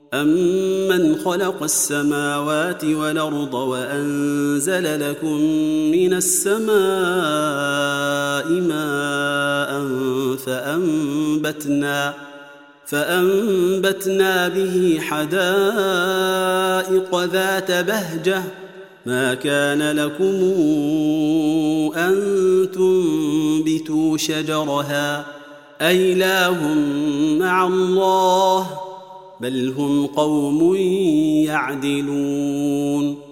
أَمَّنْ خَلَقَ السَّمَاوَاتِ وَالْأَرْضَ وَأَنزَلَ لَكُم مِّنَ السَّمَاءِ مَاءً فَأَنبَتْنَا بِهِ حَدَائِقَ ذَاتَ بَهْجَةٍ مَا كَانَ لَكُمْ أَن تُنبِتُوا شَجَرَهَا أَإِلَٰهٌ مَّعَ اللَّهِ بَلْ هُمْ قَوْمٌ يَعْدِلُونَ